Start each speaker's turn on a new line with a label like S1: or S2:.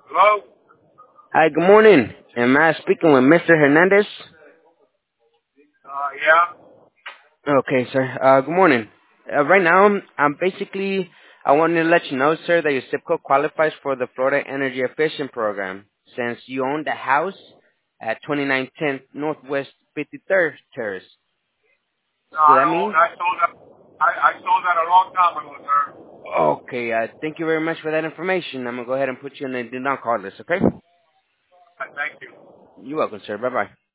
S1: Hello?
S2: Hi, good morning. Am I speaking with Mr. Hernandez?
S1: Yeah.
S2: Okay, sir. Good morning. Right now, I wanted to let you know, sir, that your zip code qualifies for the Florida Energy Efficient Program since you own the house at 2910 Northwest 53rd Terrace.
S1: No,
S2: So
S1: I
S2: that
S1: don't.
S2: means?
S1: I sold that. I sold that a long time ago, sir.
S2: Okay, thank you very much for that information. I'm going to go ahead and put you in the do not call list, okay?
S1: Thank you.
S2: You're welcome, sir. Bye-bye.